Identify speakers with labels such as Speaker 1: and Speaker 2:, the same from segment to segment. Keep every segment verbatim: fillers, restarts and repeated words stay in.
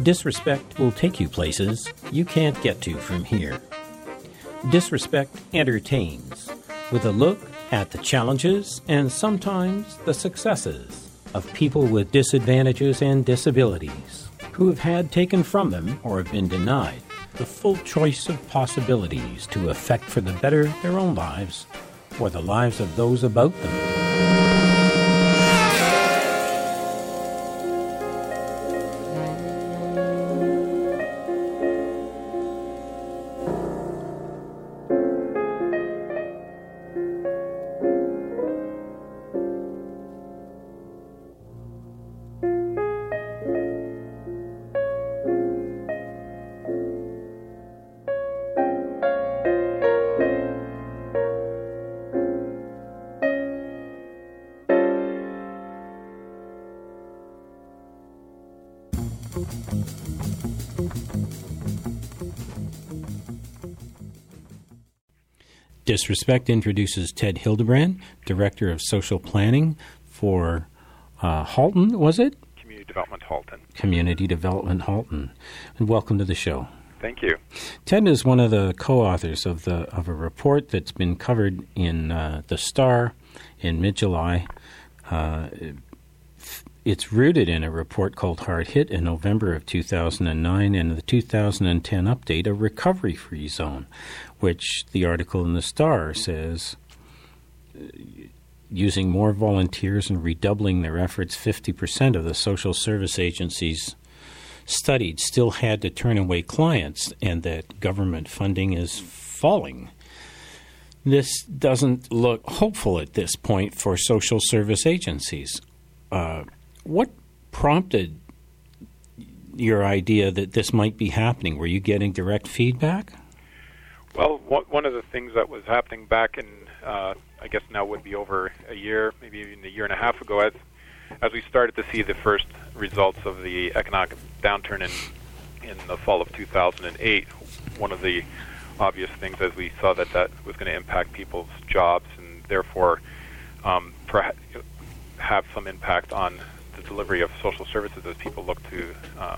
Speaker 1: Disrespect will take you places you can't get to from here. Disrespect entertains, with a look at the challenges and sometimes the successes of people with disadvantages and disabilities who have had taken from them or have been denied the full choice of possibilities to affect for the better their own lives or the lives of those about them. Disrespect introduces Ted Hildebrand, Director of Social Planning for uh, Halton, was it?
Speaker 2: Community Development Halton.
Speaker 1: Community Development Halton. And welcome to the show.
Speaker 2: Thank you.
Speaker 1: Ted is one of the co-authors of the of a report that's been covered in uh, The Star in mid-July. Uh, it's rooted in a report called Hard Hit in November of two thousand nine and the two thousand ten update, A Recovery-Free Zone, which the article in The Star says, uh, using more volunteers and redoubling their efforts, fifty percent of the social service agencies studied still had to turn away clients, and that government funding is falling. This doesn't look hopeful at this point for social service agencies. Uh, what prompted your idea that this might be happening? Were you getting direct feedback?
Speaker 2: Well, one of the things that was happening back in, uh, I guess now would be over a year, maybe even a year and a half ago, as as we started to see the first results of the economic downturn in in the fall of two thousand eight, one of the obvious things as we saw that that was going to impact people's jobs and therefore um, perhaps have some impact on the delivery of social services as people look to uh,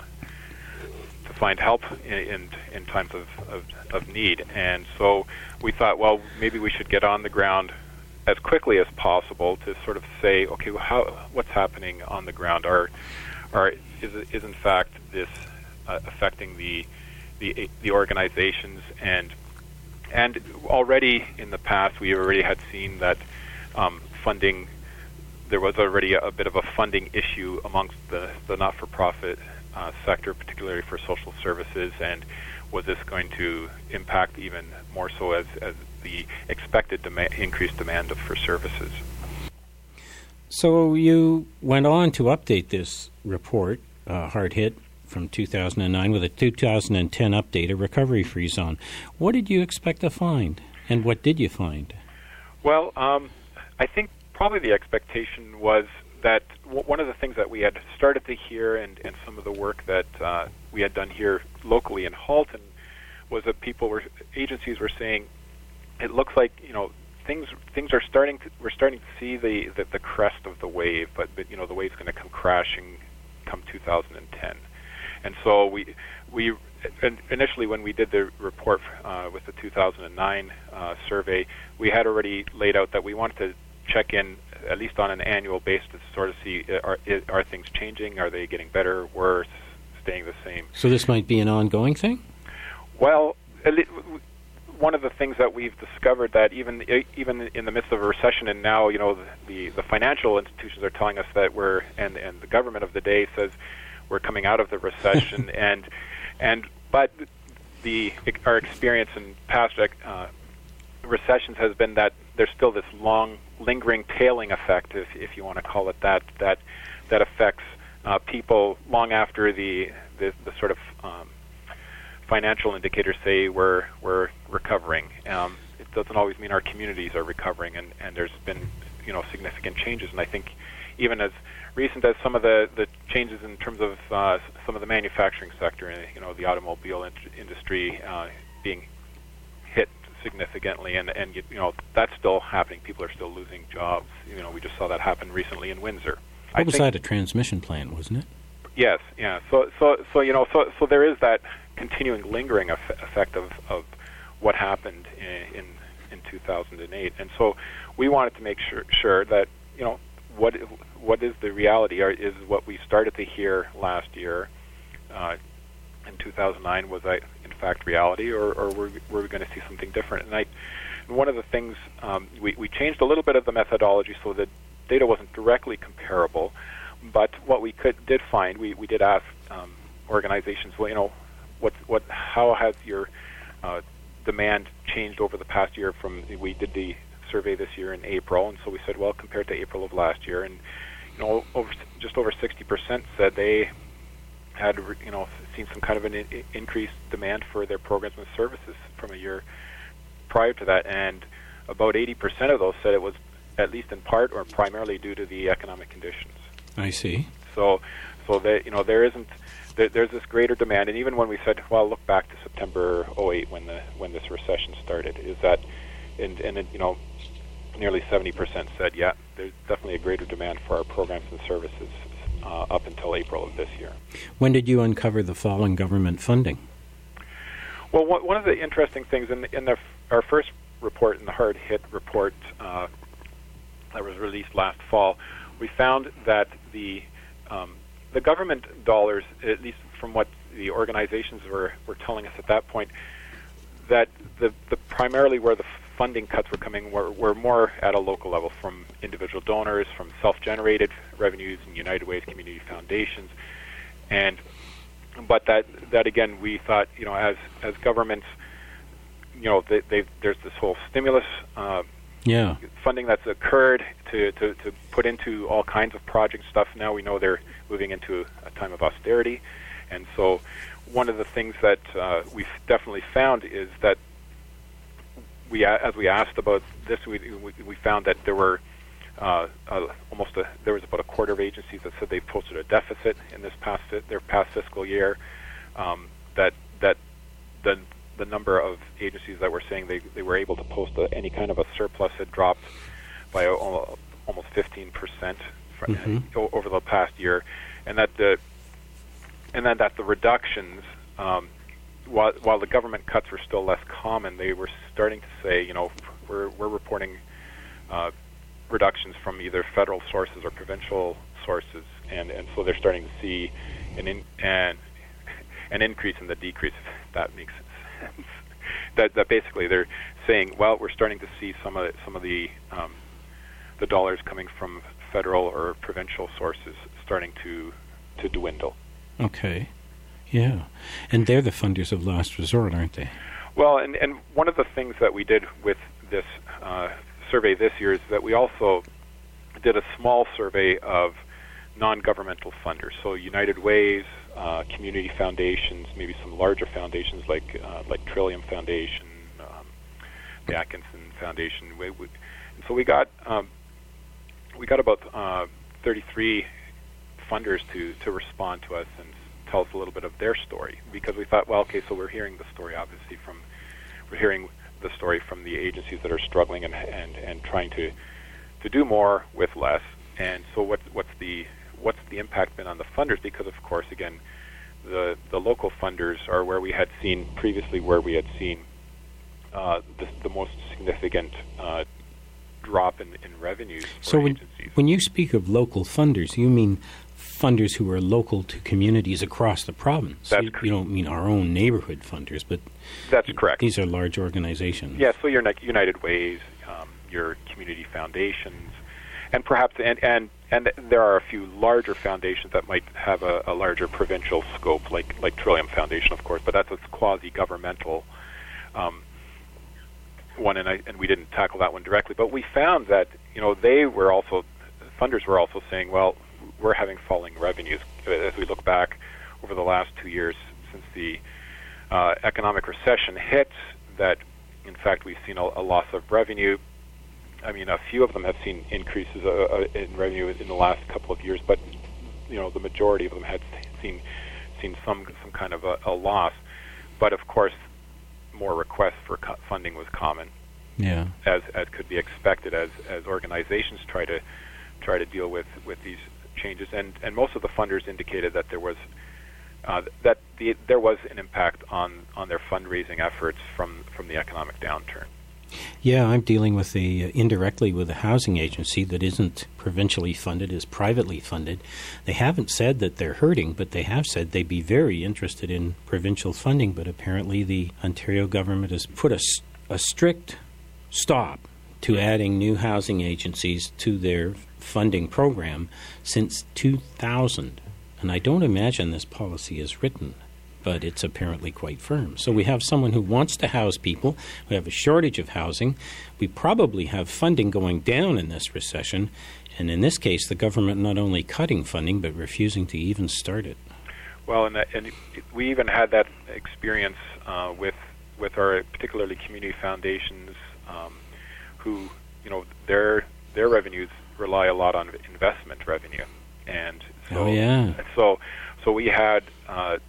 Speaker 2: to find help in, in in times of, of, of need. And so we thought, well, maybe we should get on the ground as quickly as possible to sort of say, okay, well, how what's happening on the ground? Are are is is in fact this uh, affecting the the the organizations and and already in the past we already had seen that um, funding. There was already a, a bit of a funding issue amongst the, the not-for-profit uh, sector, particularly for social services, and was this going to impact even more so as, as the expected demand, increased demand of, for services?
Speaker 1: So you went on to update this report, uh, Hard Hit, from two thousand nine with a two thousand ten update, A Recovery-Free Zone. What did you expect to find, and what did you find?
Speaker 2: Well, um, I think probably the expectation was that w- one of the things that we had started to hear and, and some of the work that uh, we had done here locally in Halton was that people were, agencies were saying, it looks like, you know, things things are starting to, we're starting to see the, the, the crest of the wave, but, but you know, the wave's going to come crashing come two thousand ten. And so we, we initially when we did the report uh, with the two thousand nine uh, survey, we had already laid out that we wanted to check in at least on an annual basis to sort of see uh, are are things changing? Are they getting better, worse, staying the same?
Speaker 1: So this might be an ongoing thing?
Speaker 2: Well, one of the things that we've discovered that even even in the midst of a recession, and now you know the the, the financial institutions are telling us that we're and and the government of the day says we're coming out of the recession, and and but the our experience in past uh, recessions has been that there's still this long, lingering tailing effect, if, if you want to call it that, that that affects uh, people long after the the, the sort of um, financial indicators say we're we're recovering. Um, it doesn't always mean our communities are recovering, and, and there's been you know significant changes. And I think even as recent as some of the, the changes in terms of uh, some of the manufacturing sector, and you know the automobile in- industry uh, being hit significantly, and and you know that's still happening. People are still losing jobs. You know, we just saw that happen recently in Windsor.
Speaker 1: What
Speaker 2: I
Speaker 1: was
Speaker 2: think,
Speaker 1: that? A transmission plant, wasn't it?
Speaker 2: Yes, yeah. So, so, so you know, so, so there is that continuing, lingering eff- effect of, of what happened in, in in two thousand eight, and so we wanted to make sure sure that you know what what is the reality, or is what we started to hear last year uh, in two thousand nine was that in fact reality, or, or were, were we going to see something different? And I, and one of the things um, we we changed a little bit of the methodology so that data wasn't directly comparable. But what we could did find, we, we did ask um, organizations, well, you know, what what how has your uh, demand changed over the past year? From we did the survey this year in April, and so we said, well, compared to April of last year, and you know, over, just over sixty percent said they had you know seen some kind of an in, increased demand for their programs and services from a year prior to that, and about eighty percent of those said it was at least in part or primarily due to the economic conditions.
Speaker 1: I see.
Speaker 2: So, so that you know, there isn't there, there's this greater demand, and even when we said, well, look back to September oh eight when the when this recession started, is that, and and it, you know, nearly seventy percent said, yeah, there's definitely a greater demand for our programs and services uh, up until April of this year.
Speaker 1: When did you uncover the fall in government funding?
Speaker 2: Well, one, one of the interesting things in in the, our first report, in the hard hit report uh, that was released last fall, we found that the um, the government dollars, at least from what the organizations were, were telling us at that point, that the, the primarily where the funding cuts were coming were, were more at a local level, from individual donors, from self-generated revenues and United Way's community foundations, and but that that again we thought, you know, as as governments, you know, they, they there's this whole stimulus. Uh,
Speaker 1: Yeah.
Speaker 2: funding that's occurred to, to, to put into all kinds of project stuff. Now we know they're moving into a time of austerity. And so one of the things that uh, we've definitely found is that we, as we asked about this, we, we, we found that there were uh, uh, almost a, there was about a quarter of agencies that said they posted a deficit in this past their past fiscal year. Um, that that the the number of agencies that were saying they, they were able to post a, any kind of a surplus had dropped by a, almost fifteen percent
Speaker 1: mm-hmm.
Speaker 2: over the past year, and that the and then that the reductions, um, while while the government cuts were still less common, they were starting to say, you know, we're we're reporting uh, reductions from either federal sources or provincial sources, and, and so they're starting to see an in, an an increase in the decrease. If that makes sense. that that basically they're saying, well, we're starting to see some of the, some of the um, the dollars coming from federal or provincial sources starting to to dwindle.
Speaker 1: Okay, yeah, and they're the funders of last resort, aren't they?
Speaker 2: Well, and and one of the things that we did with this uh, survey this year is that we also did a small survey of non-governmental funders, so United Ways, uh, community foundations, maybe some larger foundations like uh, like Trillium Foundation, um, the Atkinson Foundation. We, we, and so we got um, we got about uh, thirty-three funders to, to respond to us and tell us a little bit of their story, because we thought, well, okay, so we're hearing the story obviously from we're hearing the story from the agencies that are struggling and and, and trying to to do more with less. And so what what's the what's the impact been on the funders? Because of course, again, the the local funders are where we had seen previously, where we had seen uh, the, the most significant uh, drop in, in revenues for
Speaker 1: so when,
Speaker 2: agencies.
Speaker 1: when you speak of local funders, you mean funders who are local to communities across the province.
Speaker 2: That's
Speaker 1: you,
Speaker 2: correct.
Speaker 1: You don't mean our own neighborhood funders, but
Speaker 2: that's correct.
Speaker 1: These are large organizations.
Speaker 2: Yeah, so your United Ways, um, your community foundations, and perhaps and, and and there are a few larger foundations that might have a, a larger provincial scope, like like Trillium Foundation, of course, but that's a quasi-governmental um, one, and I, and we didn't tackle that one directly. But we found that you know they were also funders were also saying, well, we're having falling revenues as we look back over the last two years since the uh, economic recession hit. That in fact we've seen a, a loss of revenue. I mean, a few of them have seen increases uh, uh, in revenue in the last couple of years, but you know, the majority of them had seen seen some some kind of a, a loss. But of course, more requests for co- funding was common,
Speaker 1: yeah,
Speaker 2: as as could be expected, as as organizations try to try to deal with with these changes, and, and most of the funders indicated that there was uh, that the, there was an impact on, on their fundraising efforts from, from the economic downturn.
Speaker 1: Yeah, I'm dealing with the uh, indirectly with a housing agency that isn't provincially funded, is privately funded. They haven't said that they're hurting, but they have said they'd be very interested in provincial funding. But apparently, the Ontario government has put a, a strict stop to adding new housing agencies to their funding program since two thousand. And I don't imagine this policy is written, but it's apparently quite firm. So we have someone who wants to house people. We have a shortage of housing. We probably have funding going down in this recession. And in this case, the government not only cutting funding, but refusing to even start it.
Speaker 2: Well, and, that, and we even had that experience uh, with with our particularly community foundations, um, who, you know, their their revenues rely a lot on investment revenue. And so,
Speaker 1: oh, yeah.
Speaker 2: So, so we had uh,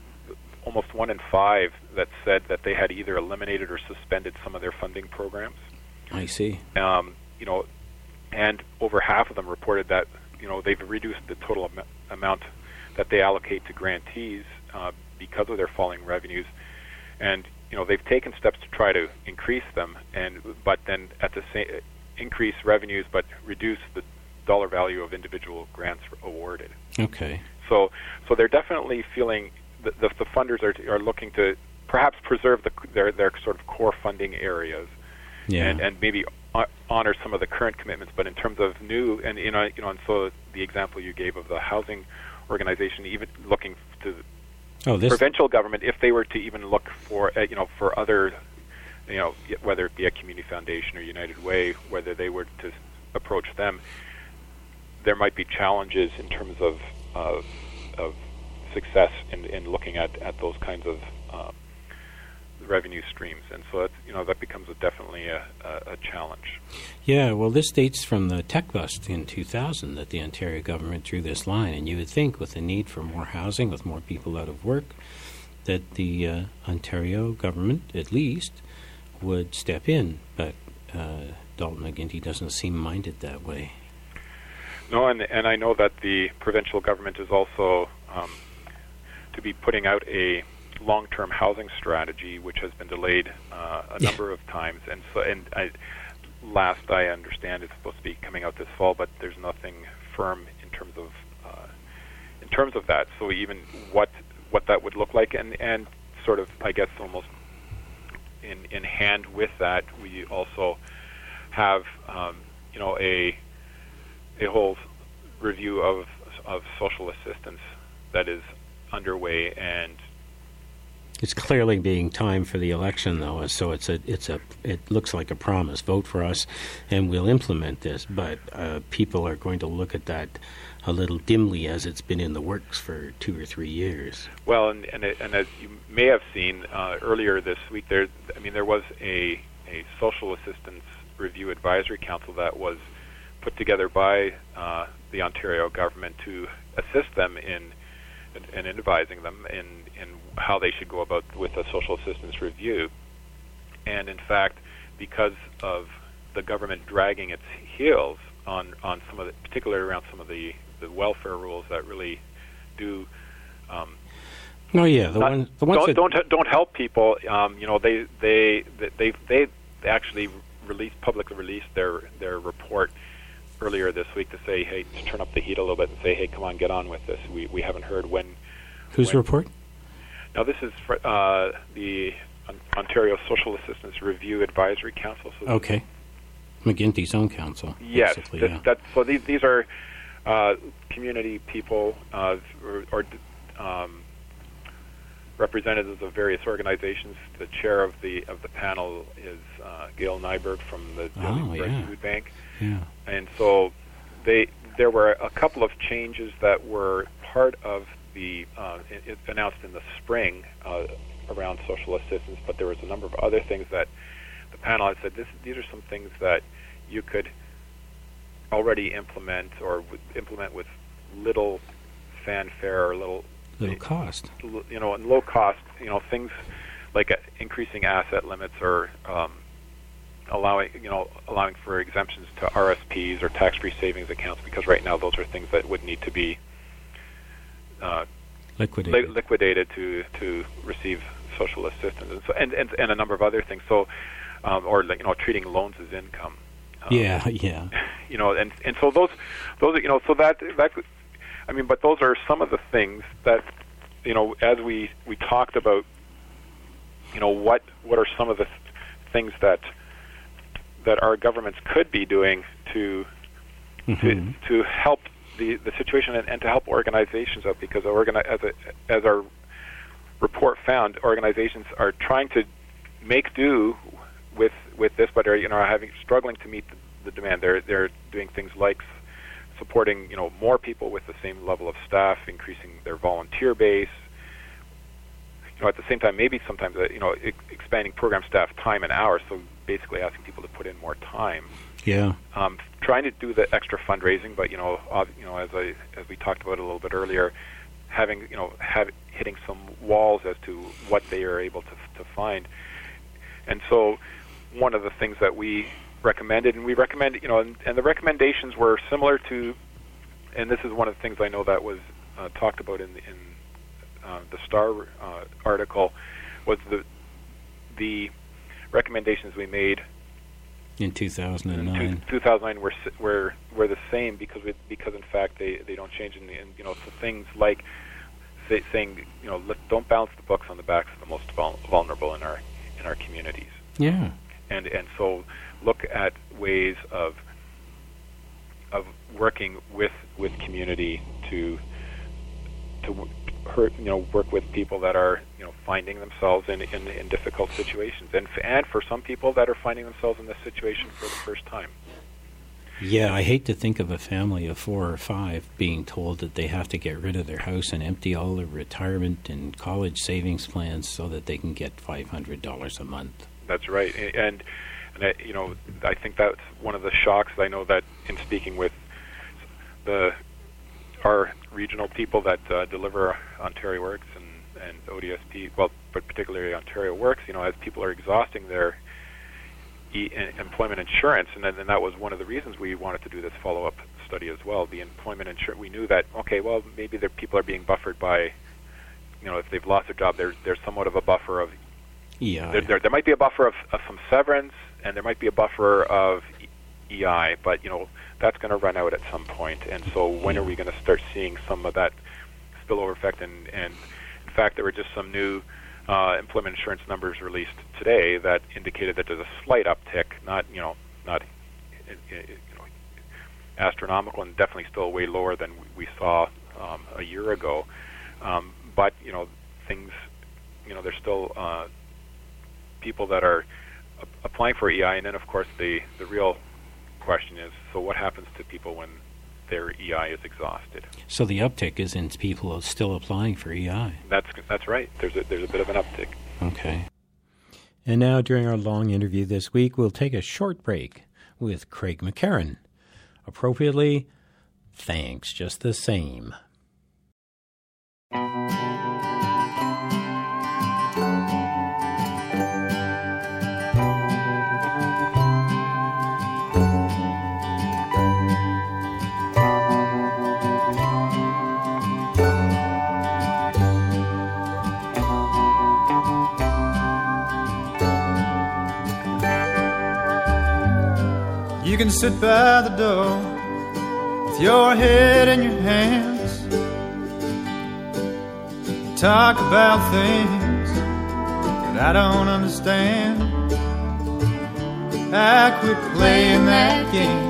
Speaker 2: almost one in five that said that they had either eliminated or suspended some of their funding programs.
Speaker 1: I see.
Speaker 2: Um, you know, and over half of them reported that, you know, they've reduced the total am- amount that they allocate to grantees uh, because of their falling revenues, and you know they've taken steps to try to increase them, and but then at the same increase revenues, but reduce the dollar value of individual grants awarded.
Speaker 1: Okay.
Speaker 2: So, so they're definitely feeling the, the, the funders are are looking to perhaps preserve the, their their sort of core funding areas,
Speaker 1: yeah.
Speaker 2: and and maybe honor some of the current commitments. But in terms of new, and you know, you know, and so the example you gave of the housing organization, even looking to
Speaker 1: oh, this
Speaker 2: provincial government, if they were to even look for, uh, you know, for other, you know, whether it be a community foundation or United Way, whether they were to approach them, there might be challenges in terms of uh, of success in, in looking at, at those kinds of uh, revenue streams, and so that's, you know, that becomes a, definitely a, a, a challenge.
Speaker 1: Yeah, well, this dates from the tech bust in two thousand that the Ontario government drew this line, and you would think with the need for more housing, with more people out of work, that the uh, Ontario government, at least, would step in, but uh, Dalton McGuinty doesn't seem minded that way.
Speaker 2: No, and and I know that the provincial government is also um, to be putting out a long-term housing strategy, which has been delayed uh, a
Speaker 1: yeah.
Speaker 2: number of times, and so and I, last I understand, it's supposed to be coming out this fall, but there's nothing firm in terms of uh, in terms of that. So even what what that would look like, and, and sort of, I guess, almost in in hand with that, we also have um, you know a a whole review of of social assistance that is underway, and
Speaker 1: it's clearly being timed for the election, though, so it's a it's a it looks like a promise. Vote for us, and we'll implement this. But uh, people are going to look at that a little dimly, as it's been in the works for two or three years.
Speaker 2: Well, and and, it, and as you may have seen uh, earlier this week, there I mean there was a a social assistance review advisory council that was put together by uh, the Ontario government to assist them in and advising them in, in how they should go about with a social assistance review. And in fact, because of the government dragging its heels on, on some of the, particularly around some of the, the welfare rules that really do um,
Speaker 1: oh yeah the
Speaker 2: not,
Speaker 1: one the ones
Speaker 2: don't,
Speaker 1: that
Speaker 2: don't don't help people. Um, you know, they they they they actually released publicly released their their report earlier this week to say, hey, to turn up the heat a little bit and say, hey, come on, get on with this. We we haven't heard when.
Speaker 1: Whose
Speaker 2: when,
Speaker 1: report?
Speaker 2: Now, this is for, uh, the Ontario Social Assistance Review Advisory Council. So
Speaker 1: okay. McGuinty's own council.
Speaker 2: Yes.
Speaker 1: This,
Speaker 2: yeah. that, so these, these are uh, community people uh, or, or um, representatives of various organizations. The chair of the of the panel is uh, Gail Nyberg from the
Speaker 1: oh, yeah.
Speaker 2: Food Bank.
Speaker 1: Yeah.
Speaker 2: And so they there were a couple of changes that were part of the uh, it, announced in the spring uh, around social assistance, but there was a number of other things that the panel had said, this, these are some things that you could already implement or w- implement with little fanfare or little
Speaker 1: little cost.
Speaker 2: You know, and low cost, you know, things like uh, increasing asset limits or um, allowing you know allowing for exemptions to R S Ps or tax-free savings accounts, because right now those are things that would need to be uh,
Speaker 1: liquidated.
Speaker 2: Li- liquidated to to receive social assistance, and so, and, and and a number of other things. So, um, or like, you know, treating loans as income. Um,
Speaker 1: yeah, yeah.
Speaker 2: You know, and and so those those you know so that that I mean, but those are some of the things that, you know, as we we talked about, you know, what what are some of the th- things that that our governments could be doing to mm-hmm. to to help the, the situation and, and to help organizations out, because organi- as a, as our report found, organizations are trying to make do with with this, but are you know are having struggling to meet the, the demand. They're they're doing things like supporting you know more people with the same level of staff, increasing their volunteer base. You know, at the same time, maybe sometimes uh, you know e- expanding program staff time and hours. So basically, asking people to put in more time.
Speaker 1: Yeah.
Speaker 2: Um, trying to do the extra fundraising, but you know, uh, you know, as I as we talked about a little bit earlier, having you know, have hitting some walls as to what they are able to to find. And so, one of the things that we recommended, and we recommend, you know, and, and the recommendations were similar to, and this is one of the things I know that was uh, talked about in in uh, the Star uh, article, was the the recommendations we made
Speaker 1: in two thousand nine.
Speaker 2: In two thousand nine were were were the same because we, because in fact they, they don't change, and, and you know so things like say, saying you know let, don't balance the books on the backs of the most vul- vulnerable in our in our communities.
Speaker 1: Yeah.
Speaker 2: And and so look at ways of of working with with community to to hurt, you know work with people that are you know finding themselves in, in in difficult situations, and f- and for some people that are finding themselves in this situation for the first time.
Speaker 1: Yeah, I hate to think of a family of four or five being told that they have to get rid of their house and empty all their retirement and college savings plans so that they can get five hundred dollars a month.
Speaker 2: That's right, and and I, you know I think that's one of the shocks. I know that in speaking with the our regional people that uh, deliver Ontario Works and, and O D S P, well, but particularly Ontario Works, you know, as people are exhausting their e- employment insurance, and, then, and that was one of the reasons we wanted to do this follow-up study as well. The employment insurance, we knew that, okay, well, maybe their people are being buffered by, you know, if they've lost their job, there, there's somewhat of a buffer of,
Speaker 1: yeah,
Speaker 2: there, there, there might be a buffer of, of some severance, and there might be a buffer of E I, but, you know, that's going to run out at some point. And so when
Speaker 1: yeah.
Speaker 2: are we going to start seeing some of that spillover effect? And, and in fact, there were just some new uh, employment insurance numbers released today that indicated that there's a slight uptick, not, you know, not you know, astronomical, and definitely still way lower than we saw um, a year ago. Um, but, you know, things, you know, there's still uh, people that are a- applying for E I, and then, of course, the, the real question is, so what happens to people when their E I is exhausted?
Speaker 1: So the uptick is in people still applying for E I.
Speaker 2: That's that's right. There's a, there's a bit of an uptick.
Speaker 1: Okay. And now, during our long interview this week, we'll take a short break with Craig McCarron. Appropriately, thanks just the same.
Speaker 3: You can sit by the door with your head in your hands, talk about things that I don't understand. I quit playing that game.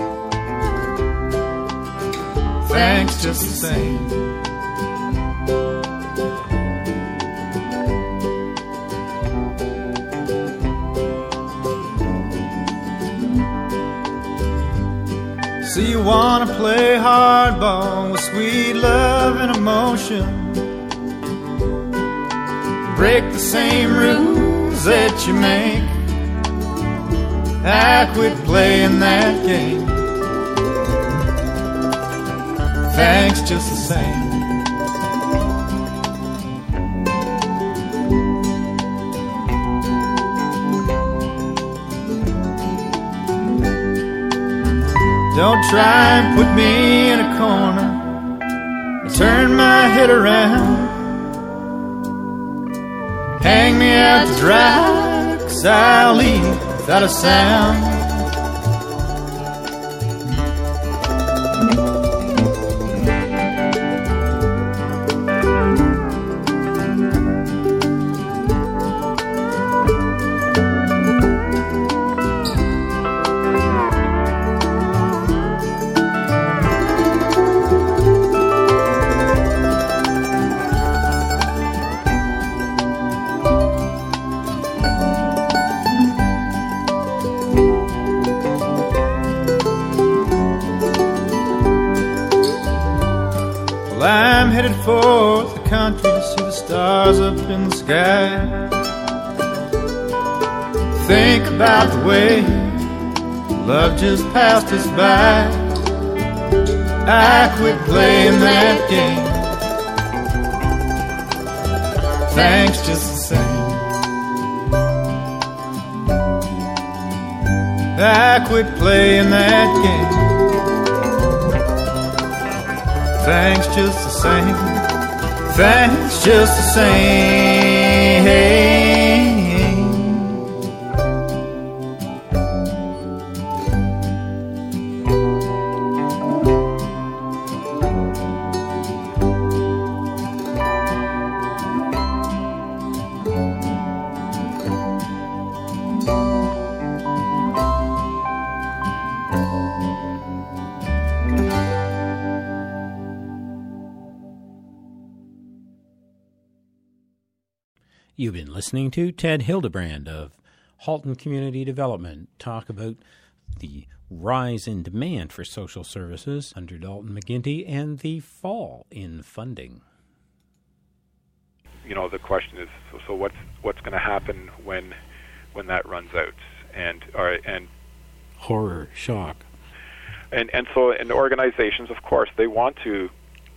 Speaker 3: Thanks just the same. So you wanna play hardball with sweet love and emotion, break the same rules that you make. I quit playing that game. Thanks just the same. Don't try and put me in a corner. Turn my head around. Hang me out to dry, 'cause I'll leave without a sound. I'm headed for the country to see the stars up in the sky. Think about the way love just passed us by. I quit playing that game. Thanks just the same. I quit playing that game. Thanks just the same. Thanks just the same.
Speaker 1: You've been listening to Ted Hildebrand of Halton Community Development talk about the rise in demand for social services under Dalton McGuinty and the fall in funding.
Speaker 2: You know, the question is, so, so what's what's going to happen when when that runs out? And or, and
Speaker 1: horror, shock,
Speaker 2: and and so and organizations, of course, they want to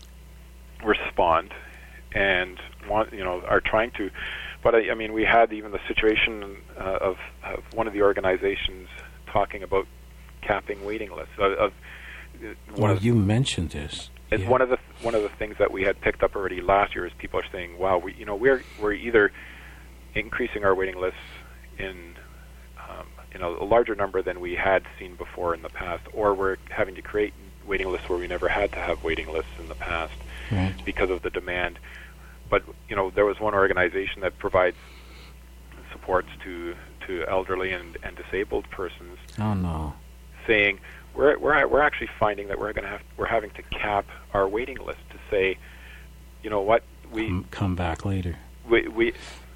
Speaker 2: respond and want you know are trying to. But I, I mean, we had even the situation uh, of, of one of the organizations talking about capping waiting lists. Of, of one
Speaker 1: well,
Speaker 2: of,
Speaker 1: you mentioned this.
Speaker 2: And
Speaker 1: yeah.
Speaker 2: one of the one of the things that we had picked up already last year is people are saying, "Wow, we you know we're we're either increasing our waiting lists in um, you know a larger number than we had seen before in the past, or we're having to create waiting lists where we never had to have waiting lists in the past
Speaker 1: right.
Speaker 2: because of the demand." But you know, there was one organization that provides supports to, to elderly and, and disabled persons.
Speaker 1: Oh no!
Speaker 2: Saying we're we're we're actually finding that we're going to have we're having to cap our waiting list to say, you know what, we
Speaker 1: come, come back later.
Speaker 2: We we,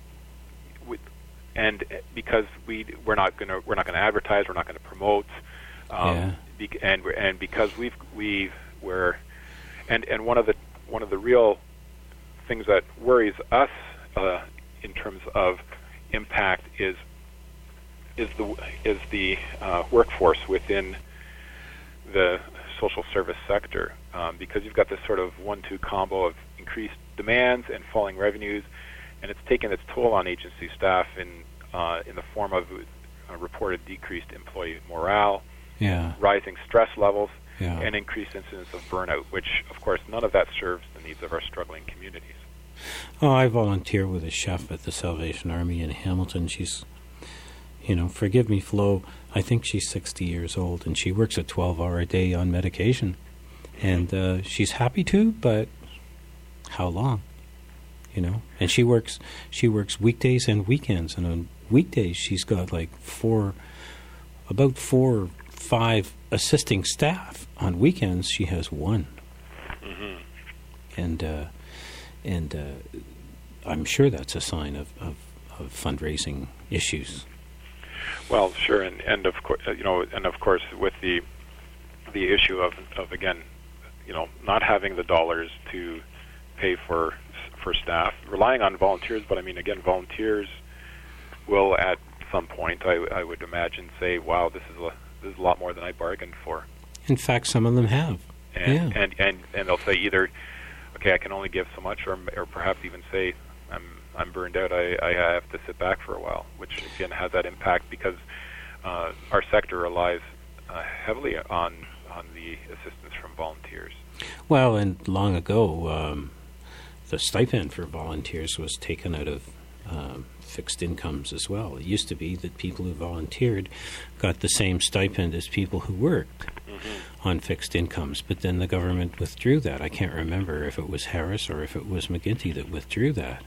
Speaker 2: we and because we we're not going to we're not going to advertise, we're not going to promote, um,
Speaker 1: yeah.
Speaker 2: be, and and because we've we we're and and one of the one of the real things that worries us uh, in terms of impact is is the is the uh, workforce within the social service sector, um, because you've got this sort of one-two combo of increased demands and falling revenues, and it's taken its toll on agency staff in uh, in the form of uh, reported decreased employee morale,
Speaker 1: yeah.
Speaker 2: rising stress levels,
Speaker 1: yeah.
Speaker 2: and increased incidence of burnout, which, of course, none of that serves the needs of our struggling communities.
Speaker 1: Oh, I volunteer with a chef at the Salvation Army in Hamilton. She's, you know, forgive me, Flo, I think she's sixty years old, and she works a twelve-hour a day on medication. And uh, she's happy to, but how long? You know? And she works she works weekdays and weekends, and on weekdays she's got like four, about four, five assisting staff. On weekends she has one.
Speaker 2: Mm-hmm.
Speaker 1: And uh, and uh, I'm sure that's a sign of, of, of fundraising issues.
Speaker 2: Well, sure, and, and of course, you know, and of course, with the the issue of, of again, you know, not having the dollars to pay for for staff, relying on volunteers. But I mean, again, volunteers will at some point, I, I would imagine, say, "Wow, this is a this is a lot more than I bargained for."
Speaker 1: In fact, some of them have.
Speaker 2: And
Speaker 1: yeah.
Speaker 2: and, and and they'll say either, "Okay, I can only give so much," or or perhaps even say, "I'm I'm burned out. I, I have to sit back for a while," which again has that impact because uh, our sector relies uh, heavily on on the assistance from volunteers.
Speaker 1: Well, and long ago, um, the stipend for volunteers was taken out of um, fixed incomes as well. It used to be that people who volunteered got the same stipend as people who worked mm-hmm. on fixed incomes, but then the government withdrew that. I can't remember if it was Harris or if it was McGuinty that withdrew that.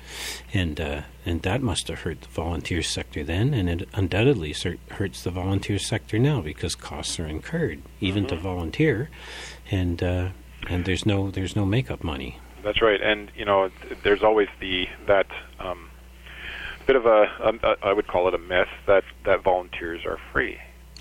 Speaker 1: And uh, and that must have hurt the volunteer sector then, and it undoubtedly cert- hurts the volunteer sector now because costs are incurred even mm-hmm. to volunteer, and uh, and there's no there's no makeup money.
Speaker 2: That's right, and you know there's always the that um, bit of a, a, a I would call it a myth that, that volunteers are free.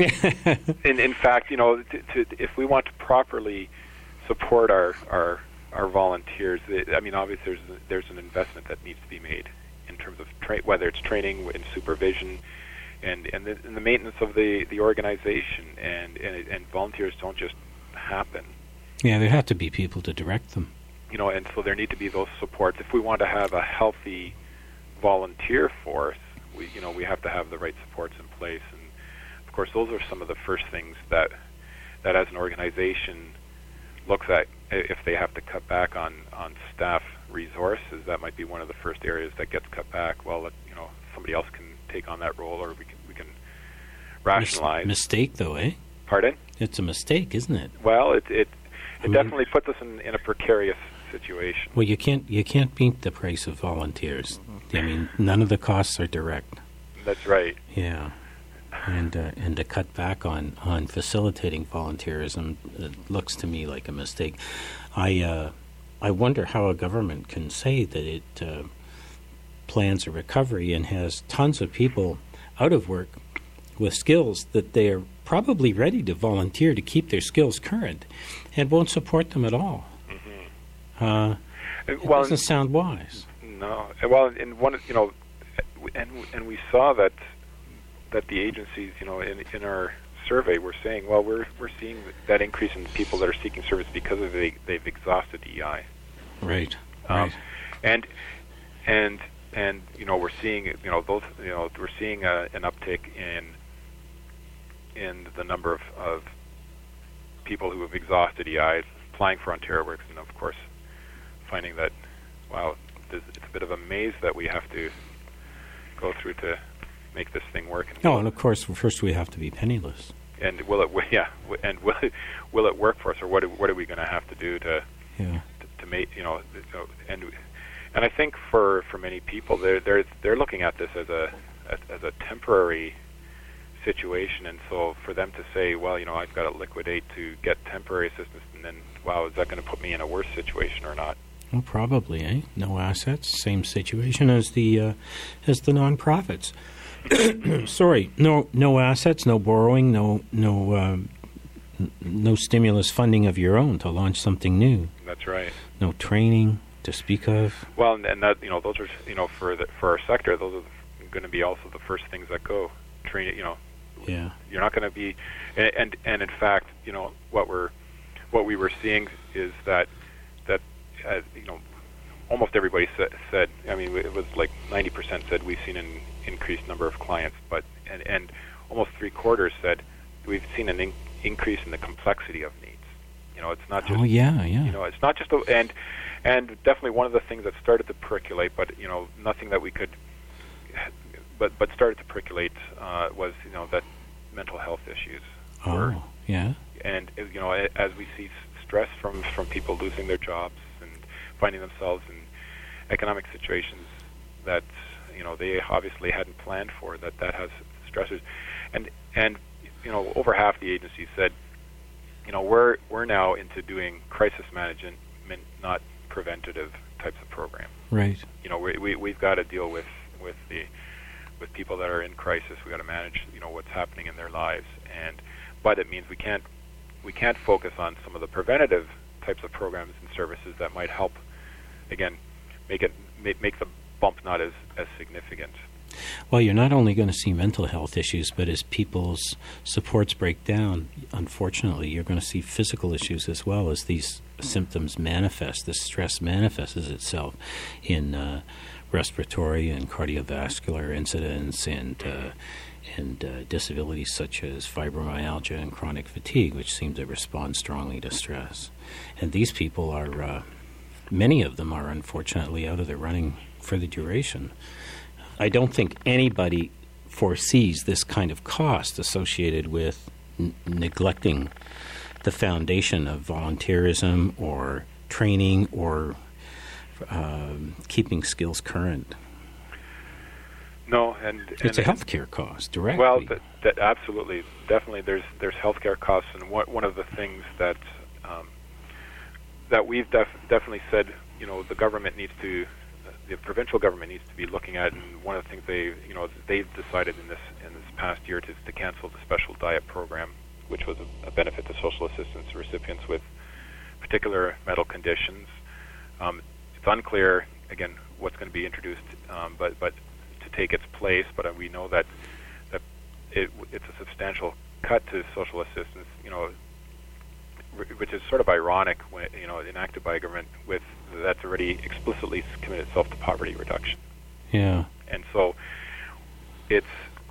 Speaker 2: in in fact, you know, to, to, if we want to properly support our our our volunteers, I mean, obviously there's there's an investment that needs to be made in terms of tra- whether it's training and supervision, and and the, and the maintenance of the, the organization, and, and and volunteers don't just happen.
Speaker 1: Yeah, there have to be people to direct them.
Speaker 2: You know, and so there need to be those supports. If we want to have a healthy volunteer force, we you know we have to have the right supports in place, and of course those are some of the first things that that as an organization looks at. If they have to cut back on, on staff resources, that might be one of the first areas that gets cut back. Well, you know, somebody else can take on that role, or we can we can rationalize.
Speaker 1: Mis- mistake, though, eh?
Speaker 2: Pardon?
Speaker 1: It's a mistake, isn't it?
Speaker 2: Well, it it, it
Speaker 1: I mean,
Speaker 2: definitely puts us in, in a precarious situation.
Speaker 1: Well, you can't you can't beat the price of volunteers. I mean, none of the costs are direct.
Speaker 2: That's right.
Speaker 1: Yeah. And uh, and to cut back on, on facilitating volunteerism it looks to me like a mistake. I uh, I wonder how a government can say that it uh, plans a recovery and has tons of people out of work with skills that they are probably ready to volunteer to keep their skills current, and won't support them at all. Mm-hmm. Uh, it well, doesn't sound wise.
Speaker 2: No. Well, in one, you know, and and we saw that. that the agencies, you know, in in our survey, were saying, well, we're we're seeing that increase in people that are seeking service because of they they've exhausted E I.
Speaker 1: Right.
Speaker 2: Um,
Speaker 1: right.
Speaker 2: And and and you know, we're seeing, you know, those, you know, we're seeing a, an uptick in in the number of, of people who have exhausted E I applying for Ontario Works, and of course, finding that, wow, it's a bit of a maze that we have to go through to make this thing work. And
Speaker 1: oh, and of course, first we have to be penniless.
Speaker 2: And will it? Yeah, and will it? Will it work for us, or what? What are we going to have to do to?
Speaker 1: Yeah.
Speaker 2: To, to make you know, and and I think for, for many people, they're they're they're looking at this as a as, as a temporary situation, and so for them to say, well, you know, I've got to liquidate to get temporary assistance, and then, wow, is that going to put me in a worse situation or not?
Speaker 1: Well, probably, eh? No assets, same situation as the uh, as the nonprofits. Sorry, no, no assets, no borrowing, no, no, um, n- no stimulus funding of your own to launch something new.
Speaker 2: That's right.
Speaker 1: No training to speak of.
Speaker 2: Well, and, and that, you know, those are, you know, for the, for our sector, those are going to be also the first things that go. Train it, you know.
Speaker 1: Yeah.
Speaker 2: You're not going to be, and, and and in fact, you know, what we're, what we were seeing is that that, uh, you know, almost everybody said, said, I mean, it was like ninety percent said we've seen an increased number of clients, but and, and almost three quarters said we've seen an in, increase in the complexity of needs. You know, it's not just.
Speaker 1: Oh yeah, yeah.
Speaker 2: You know, it's not just a, and and definitely one of the things that started to percolate, but you know, nothing that we could, but but started to percolate uh, was you know that mental health issues.
Speaker 1: Oh
Speaker 2: were,
Speaker 1: yeah.
Speaker 2: And you know, as we see stress from from people losing their jobs and finding themselves in economic situations that you know they obviously hadn't planned for, that that has stressors, and and you know over half the agencies said, you know we're we're now into doing crisis management, not preventative types of program.
Speaker 1: Right.
Speaker 2: You know we, we we've got to deal with with the with people that are in crisis. We've got to manage you know what's happening in their lives, and but it means we can't we can't focus on some of the preventative types of programs and services that might help, again, make it make, make the bump not as, as significant.
Speaker 1: Well, you're not only going to see mental health issues, but as people's supports break down, unfortunately, you're going to see physical issues as well as these symptoms manifest. This stress manifests itself in uh, respiratory and cardiovascular incidents and uh, and uh, disabilities such as fibromyalgia and chronic fatigue, which seem to respond strongly to stress. And these people are, uh, many of them are unfortunately out of the running for the duration. I don't think anybody foresees this kind of cost associated with n- neglecting the foundation of volunteerism or training or uh, keeping skills current.
Speaker 2: No, and, and
Speaker 1: it's a healthcare cost directly.
Speaker 2: Well, that, that absolutely, definitely. There's there's healthcare costs, and one one of the things that um, that we've def- definitely said, you know, the government needs to, the provincial government needs to be looking at, and one of the things they, you know, they've decided in this in this past year to, to cancel the special diet program, which was a, a benefit to social assistance recipients with particular medical conditions. Um, it's unclear again what's going to be introduced, um, but but. to take its place, but uh, we know that that it, it's a substantial cut to social assistance, you know, r- which is sort of ironic when, you know, enacted by a government with that's already explicitly committed itself to poverty reduction.
Speaker 1: Yeah.
Speaker 2: And so it's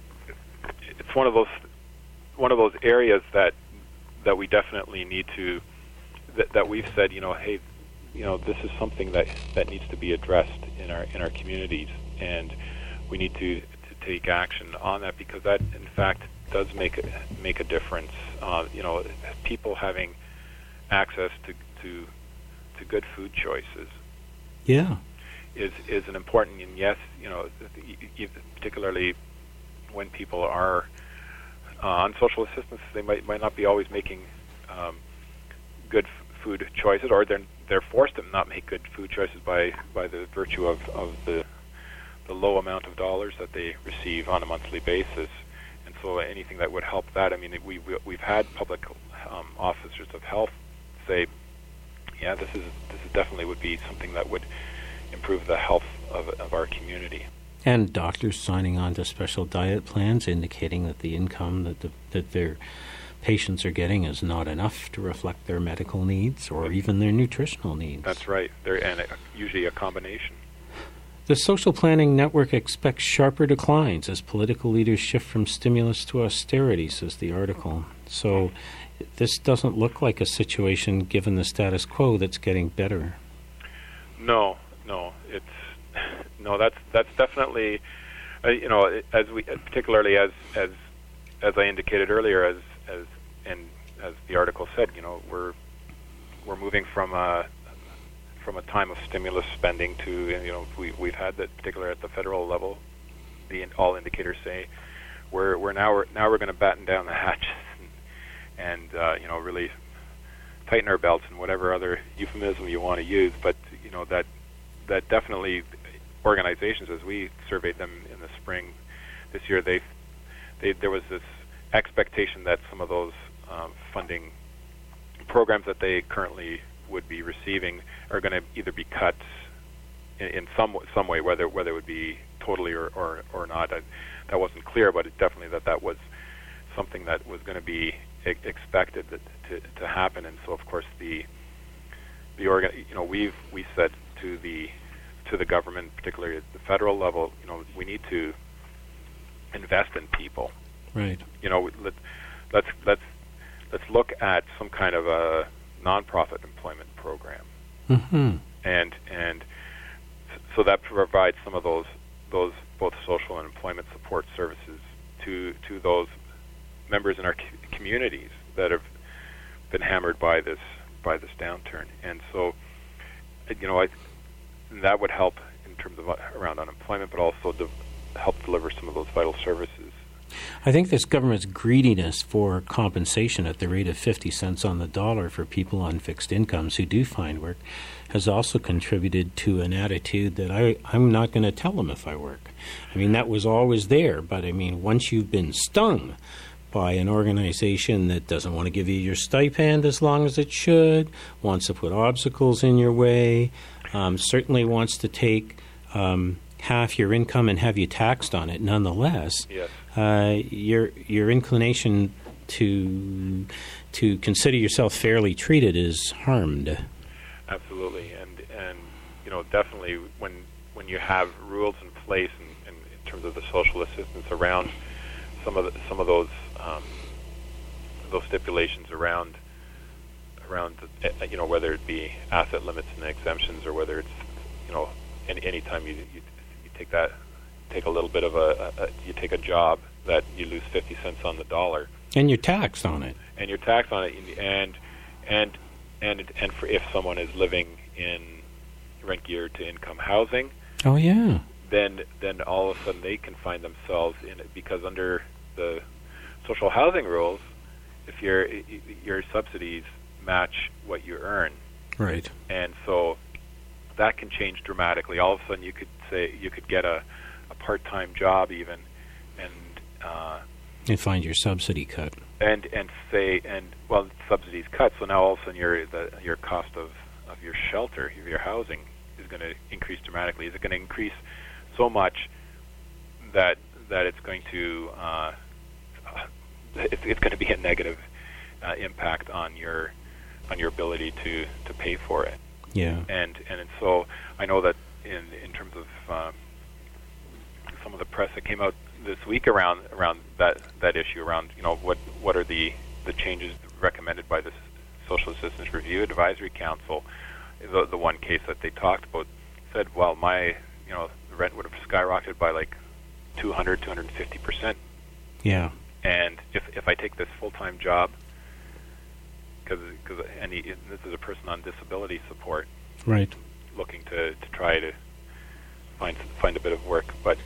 Speaker 2: it's one of those one of those areas that that we definitely need to that, that we've said, you know, hey, you know, this is something that that needs to be addressed in our in our communities, and we need to, to take action on that, because that, in fact, does make a, make a difference. Uh, you know, people having access to, to to good food choices.
Speaker 1: Yeah,
Speaker 2: is is an important. And yes, you know, particularly when people are uh, on social assistance, they might might not be always making um, good f- food choices, or they're they're forced to not make good food choices by by the virtue of, of the the low amount of dollars that they receive on a monthly basis. And so anything that would help that, I mean, we, we, we've had public um, officers of health say, yeah, this is this is definitely would be something that would improve the health of, of our community.
Speaker 1: And doctors signing on to special diet plans indicating that the income that the, that their patients are getting is not enough to reflect their medical needs or even their nutritional needs.
Speaker 2: That's right. They're, and it, usually a combination.
Speaker 1: The Social Planning Network expects sharper declines as political leaders shift from stimulus to austerity, says the article. So this doesn't look like a situation, given the status quo, that's getting better.
Speaker 2: No, no, it's no. That's that's definitely, uh, you know, as we particularly as as as I indicated earlier, as as and as the article said, you know, we're we're moving from a from a time of stimulus spending to, you know, we, we've had that, particularly at the federal level, the all indicators say we're we're now we're, now we're going to batten down the hatches and, and uh, you know, really tighten our belts and whatever other euphemism you want to use. But you know that that definitely organizations, as we surveyed them in the spring this year, they they there was this expectation that some of those um, funding programs that they currently would be receiving are going to either be cut in, in some some way, whether whether it would be totally or, or, or not. I, that wasn't clear, but it definitely that that was something that was going to be e- expected that, to to happen. And so, of course, the the organ, you know, we've we said to the to the government, particularly at the federal level, you know, we need to invest in people.
Speaker 1: Right.
Speaker 2: You know, let, let's let's let's look at some kind of a nonprofit employment program,
Speaker 1: mm-hmm.
Speaker 2: and and so that provides some of those those both social and employment support services to to those members in our co- communities that have been hammered by this by this downturn. And so, you know, I, that would help in terms of uh, around unemployment, but also to help deliver some of those vital services.
Speaker 1: I think this government's greediness for compensation at the rate of fifty cents on the dollar for people on fixed incomes who do find work has also contributed to an attitude that I, I'm not going to tell them if I work. I mean, that was always there, but I mean, once you've been stung by an organization that doesn't want to give you your stipend as long as it should, wants to put obstacles in your way, um, certainly wants to take um, half your income and have you taxed on it nonetheless,
Speaker 2: yes.
Speaker 1: uh, your your inclination to to consider yourself fairly treated is harmed.
Speaker 2: Absolutely, and and you know, definitely when when when you have rules in place in, in, in terms of the social assistance around some of the, some of those um, those stipulations around around uh, you know, whether it be asset limits and exemptions, or whether it's, you know, any any time you, you you take that take a little bit of a, a you take a job that you lose fifty cents on the dollar,
Speaker 1: and you're taxed on it,
Speaker 2: and you're taxed on it, and and and and for if someone is living in rent geared to income housing,
Speaker 1: oh yeah,
Speaker 2: then then all of a sudden they can find themselves in it, because under the social housing rules, if your your subsidies match what you earn,
Speaker 1: right,
Speaker 2: and so that can change dramatically. All of a sudden, you could say you could get a, a part-time job even, and uh,
Speaker 1: and find your subsidy cut,
Speaker 2: and and say and well, subsidies cut. So now all of a sudden, your the your cost of, of your shelter, your housing, is going to increase dramatically. Is it going to increase so much that that it's going to uh, it's, it's going to be a negative uh, impact on your on your ability to, to pay for it?
Speaker 1: Yeah.
Speaker 2: And and so I know that in in terms of uh, some of the press that came out this week around around that that issue, around, you know, what what are the the changes recommended by the Social Assistance Review Advisory Council. The the one case that they talked about said, well, my, you know, the rent would have skyrocketed by like two hundred, two hundred fifty percent.
Speaker 1: Yeah.
Speaker 2: And if if I take this full-time job, because because and he, this is a person on disability support,
Speaker 1: right,
Speaker 2: looking to, to try to find find a bit of work, but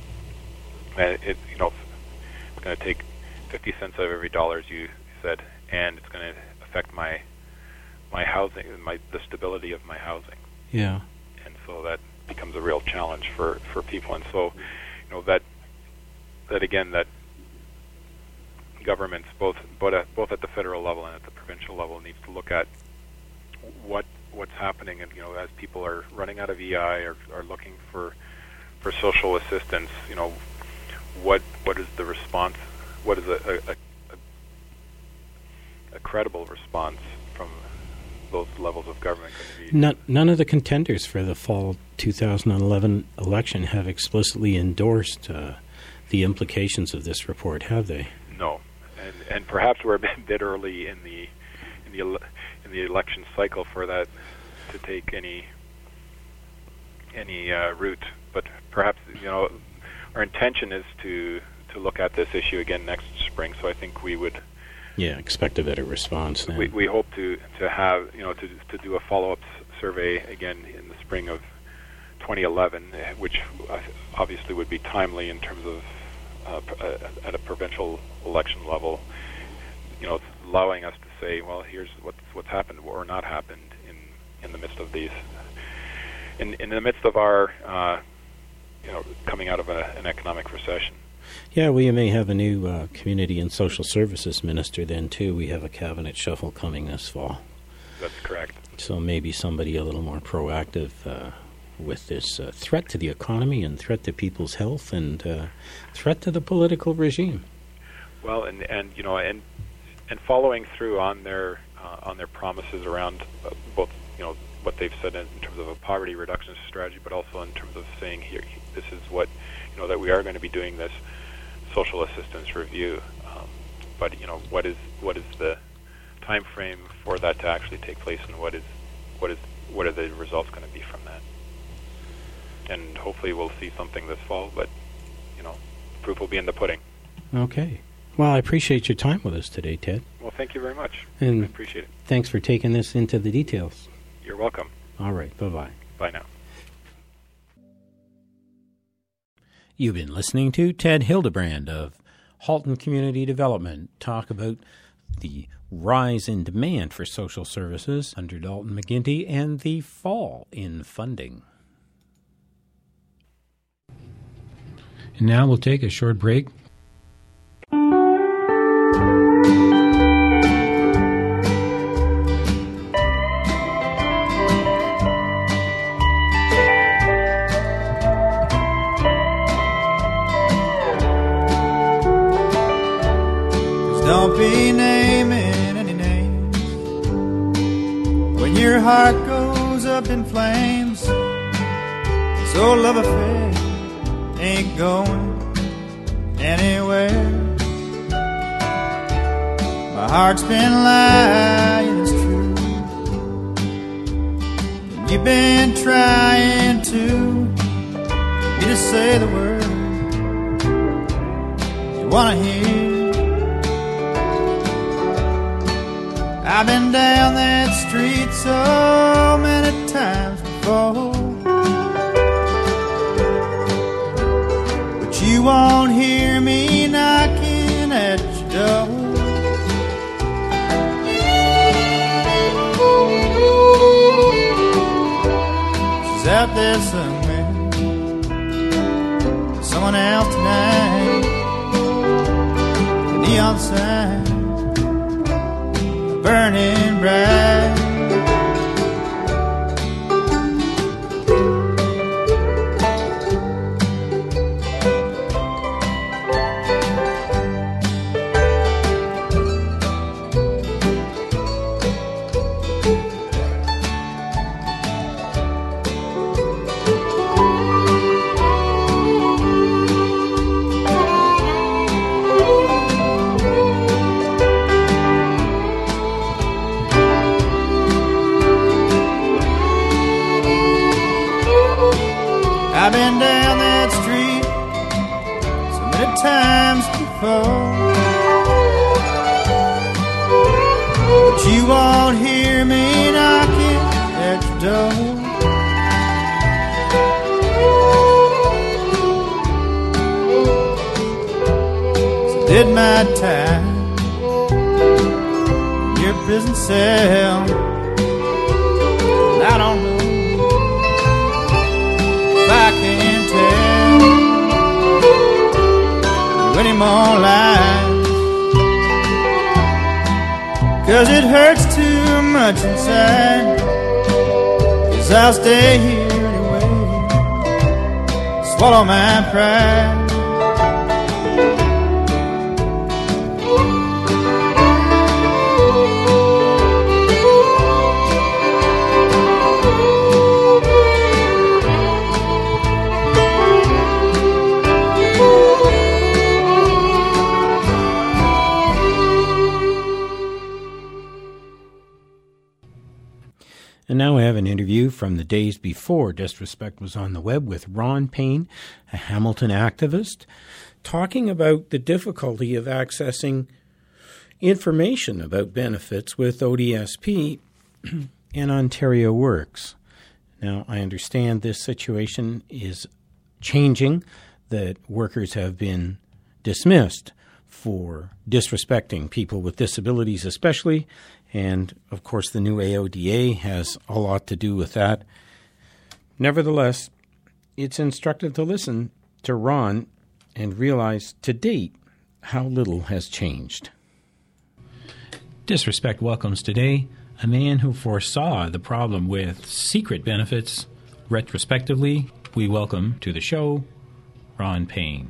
Speaker 2: uh, it you know it's going to take fifty cents out of every dollar, as you said, and it's going to affect my my housing, my the stability of my housing.
Speaker 1: Yeah.
Speaker 2: And so that becomes a real challenge for, for people. And so, you know, that that again, that governments, both both at, both at the federal level and at the provincial level, needs to look at what what's happening, and, you know, as people are running out of E I or are looking for for social assistance, you know, what what is the response? What is a a, a, a credible response from those levels of government going to be?
Speaker 1: None, none of the contenders for the fall two thousand eleven election have explicitly endorsed uh, the implications of this report, have they?
Speaker 2: No, and and perhaps we're a bit, bit early in the in the ele- in the election cycle for that to take any any uh, root. But perhaps, you know, our intention is to to look at this issue again next spring. So I think we would.
Speaker 1: Yeah, expect a better response then.
Speaker 2: We, we hope to, to have, you know, to to do a follow-up s- survey again in the spring of twenty eleven, which obviously would be timely in terms of uh, p- uh, at a provincial election level, you know, allowing us to say, well, here's what's what's happened or not happened in, in the midst of these, in in the midst of our, uh, you know, coming out of a, an economic recession.
Speaker 1: Yeah, we may have a new uh, community and social services minister then, too. We have a cabinet shuffle coming this fall.
Speaker 2: That's correct.
Speaker 1: So maybe somebody a little more proactive uh, with this uh, threat to the economy and threat to people's health and uh, threat to the political regime.
Speaker 2: Well, and, and you know, and and following through on their uh, on their promises around uh, both, you know, what they've said in terms of a poverty reduction strategy, but also in terms of saying, here, this is what, you know, that we are going to be doing this social assistance review, um, but, you know, what is what is the time frame for that to actually take place, and what is what is what are the results going to be from that? And hopefully we'll see something this fall, but, you know, proof will be in the pudding.
Speaker 1: Okay. Well, I appreciate your time with us today, Ted.
Speaker 2: Well, thank you very much.
Speaker 1: And
Speaker 2: I appreciate it.
Speaker 1: Thanks for taking this into the details.
Speaker 2: You're welcome.
Speaker 1: All right. Bye-bye.
Speaker 2: Bye now.
Speaker 1: You've been listening to Ted Hildebrand of Halton Community Development talk about the rise in demand for social services under Dalton McGuinty and the fall in funding. And now we'll take a short break.
Speaker 3: Don't be naming any names when your heart goes up in flames. So love affair ain't going anywhere. My heart's been lying, it's true. And you've been trying to get to say the word you wanna hear. I've been down that street so many times before, but you won't hear me knocking at your door. She's out there somewhere, someone else tonight. The neon sign burning bright. I've been down that street so many times before, but you won't hear me knocking at your door. So did my time in your prison cell, and I don't know I can't tell you any more lies, 'cause it hurts too much inside. 'Cause I'll stay here anyway, swallow my pride.
Speaker 1: And now we have an interview from the days before Disrespect was on the web with Ron Payne, a Hamilton activist, talking about the difficulty of accessing information about benefits with O D S P and Ontario Works. Now, I understand this situation is changing, that workers have been dismissed for disrespecting people with disabilities especially, and, of course, the new A O D A has a lot to do with that. Nevertheless, it's instructive to listen to Ron and realize to date how little has changed. Disrespect welcomes today a man who foresaw the problem with secret benefits. Retrospectively, we welcome to the show Ron Payne.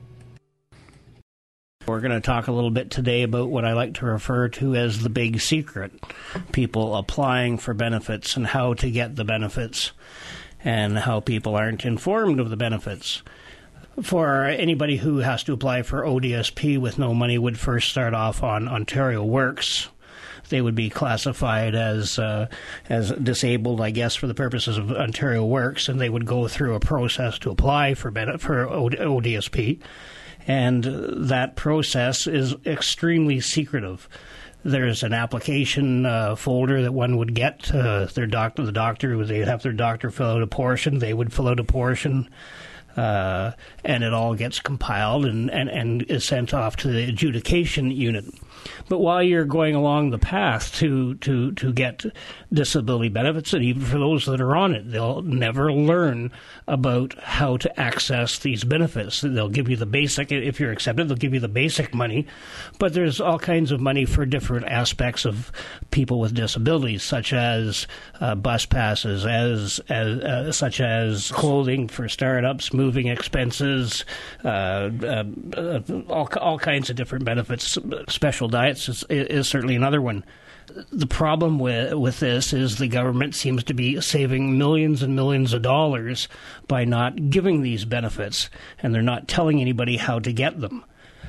Speaker 4: We're going to talk a little bit today about what I like to refer to as the big secret. People applying for benefits and how to get the benefits and how people aren't informed of the benefits. For anybody who has to apply for O D S P with no money would first start off on Ontario Works. They would be classified as uh, as disabled, I guess, for the purposes of Ontario Works, and they would go through a process to apply for ben- for O D S P. And that process is extremely secretive. There's an application uh, folder that one would get. Uh, their doctor, the doctor, they'd have their doctor fill out a portion. They would fill out a portion, uh, and it all gets compiled and, and, and is sent off to the adjudication unit. But while you're going along the path to, to, to get disability benefits, and even for those that are on it, they'll never learn about how to access these benefits. They'll give you the basic, if you're accepted, they'll give you the basic money, but there's all kinds of money for different aspects of people with disabilities, such as uh, bus passes, as, as uh, such as clothing for startups, moving expenses, uh, uh, uh, all all kinds of different benefits. Special diets is, is certainly another one. The problem with with this is the government seems to be saving millions and millions of dollars by not giving these benefits, and they're not telling anybody how to get them.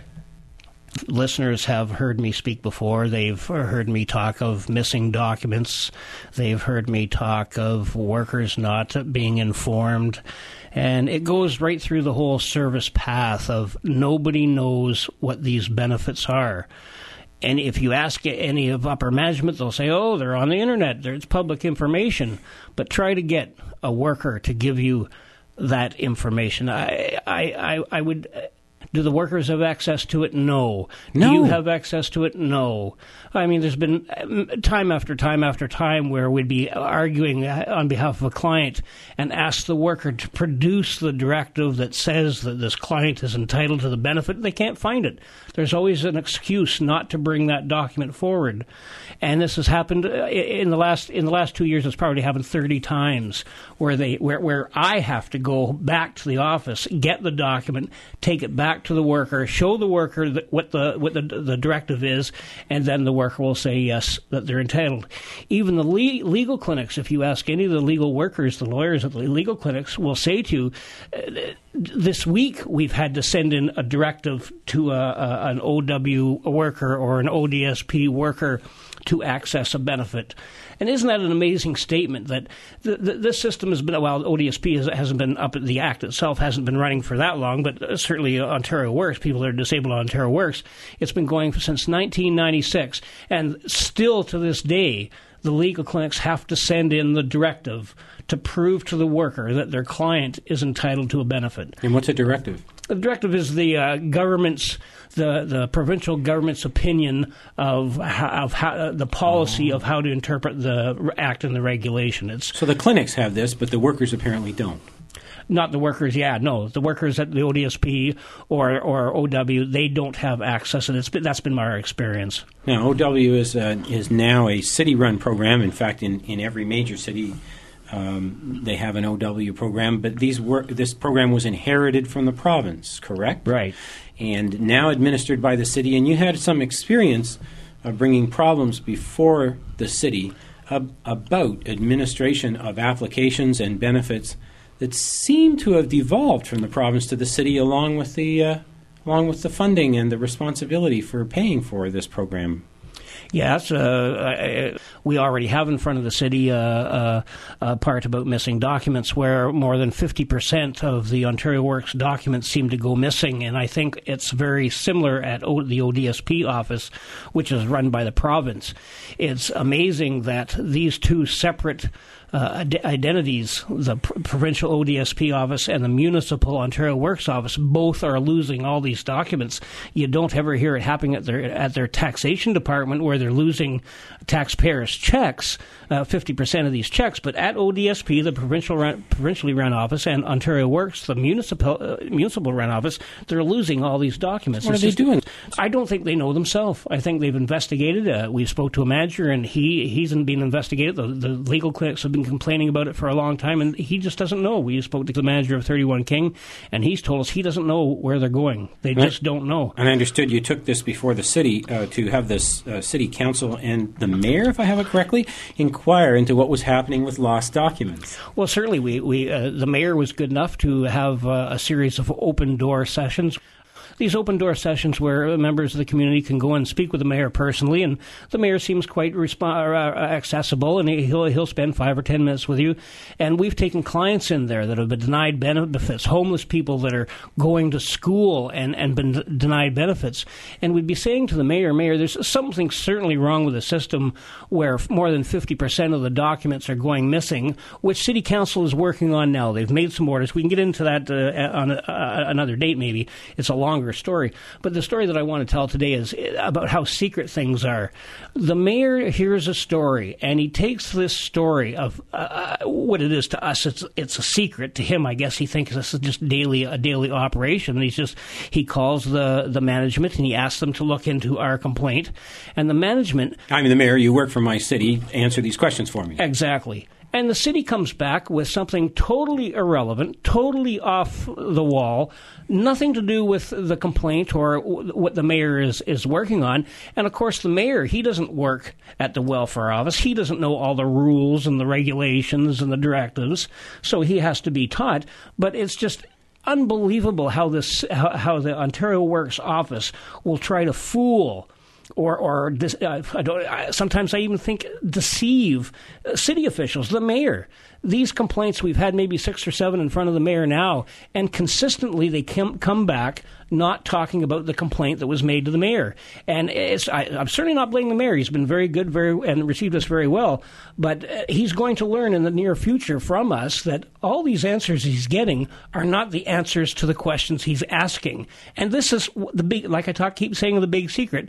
Speaker 4: Listeners have heard me speak before. They've heard me talk of missing documents. They've heard me talk of workers not being informed. And it goes right through the whole service path of nobody knows what these benefits are. And if you ask any of upper management, they'll say, oh, they're on the internet. It's public information. But try to get a worker to give you that information. I, I, I, I would... Do the workers have access to it? No.
Speaker 1: No.
Speaker 4: Do you have access to it? No. I mean, there's been time after time after time where we'd be arguing on behalf of a client and ask the worker to produce the directive that says that this client is entitled to the benefit. They can't find it. There's always an excuse not to bring that document forward. And this has happened in the last in the last two years. It's probably happened thirty times where they where where I have to go back to the office, get the document, take it back to the worker, show the worker that what the what the the directive is, and then the worker will say yes, that they're entitled. Even the le- legal clinics, if you ask any of the legal workers, the lawyers at the legal clinics will say to you, uh, this week we've had to send in a directive to a, a, an O W worker or an O D S P worker to access a benefit. And isn't that an amazing statement that the, the, this system has been, well, O D S P has, hasn't been up, the Act itself hasn't been running for that long, but certainly Ontario Works, people that are disabled on Ontario Works, it's been going since nineteen ninety-six. And still to this day, the legal clinics have to send in the directive to prove to the worker that their client is entitled to a benefit.
Speaker 1: And what's a directive?
Speaker 4: The directive is the uh, government's, the, the provincial government's opinion of how, of how uh, the policy oh. of how to interpret the Act and the regulation. It's
Speaker 1: so the clinics have this, but the workers apparently don't.
Speaker 4: Not the workers, yeah, no. The workers at the O D S P or, or O W, they don't have access, and it's been, that's been my experience.
Speaker 1: Now, O W is uh, is now a city-run program. In fact, in, in every major city, um, they have an O W program. But these work, this program was inherited from the province, correct?
Speaker 4: Right.
Speaker 1: And now administered by the city. And you had some experience of bringing problems before the city ab- about administration of applications and benefits that seem to have devolved from the province to the city, along with the uh, along with the funding and the responsibility for paying for this program.
Speaker 4: Yes, uh, we already have in front of the city uh, uh, a part about missing documents where more than fifty percent of the Ontario Works documents seem to go missing, and I think it's very similar at o- the O D S P office, which is run by the province. It's amazing that these two separate Uh, identities, the pr- provincial O D S P office and the municipal Ontario Works office, both are losing all these documents. You don't ever hear it happening at their at their taxation department where they're losing taxpayers' checks, uh, fifty percent of these checks. But at O D S P, the provincial run, provincially run office, and Ontario Works, the municipal uh, municipal run office, they're losing all these documents.
Speaker 1: What
Speaker 4: it's
Speaker 1: are they
Speaker 4: just,
Speaker 1: doing?
Speaker 4: I don't think they know themselves. I think they've investigated. Uh, we spoke to a manager, and he he hasn't been investigated. The, the legal clinics have been complaining about it for a long time, and he just doesn't know. We spoke to the manager of thirty-one King, and he's told us he doesn't know where they're going. They just don't know.
Speaker 1: And I understood you took this before the city uh, to have this uh, city council and the mayor, if I have it correctly, inquire into what was happening with lost documents.
Speaker 4: Well, certainly, we, we uh, the mayor was good enough to have uh, a series of open-door sessions. These open-door sessions where members of the community can go and speak with the mayor personally, and the mayor seems quite resp- uh, accessible, and he'll he'll spend five or ten minutes with you. And we've taken clients in there that have been denied benefits, homeless people that are going to school and, and been d- denied benefits. And we'd be saying to the mayor, Mayor, there's something certainly wrong with the system where more than fifty percent of the documents are going missing, which City Council is working on now. They've made some orders. We can get into that uh, on a, uh, another date maybe. It's a longer story. But the story that I want to tell today is about how secret things are. The mayor hears a story, and he takes this story of uh, what it is to us. It's it's a secret. To him, I guess he thinks this is just daily a daily operation. And he's just he calls the, the management, and he asks them to look into our complaint. And the management...
Speaker 1: I'm the mayor. You work for my city. Answer these questions for me.
Speaker 4: Exactly. And the city comes back with something totally irrelevant, totally off the wall, nothing to do with the complaint or what the mayor is, is working on. And, of course, the mayor, he doesn't work at the welfare office. He doesn't know all the rules and the regulations and the directives, so he has to be taught. But it's just unbelievable how this how, how the Ontario Works office will try to fool or or dis, uh, I don't, I, sometimes I even think deceive city officials, the mayor. These complaints, we've had maybe six or seven in front of the mayor now, and consistently they come, come back not talking about the complaint that was made to the mayor. And it's, I, I'm certainly not blaming the mayor. He's been very good very and received us very well. But uh, he's going to learn in the near future from us that all these answers he's getting are not the answers to the questions he's asking. And this is the big, like I talk, keep saying, the big secret.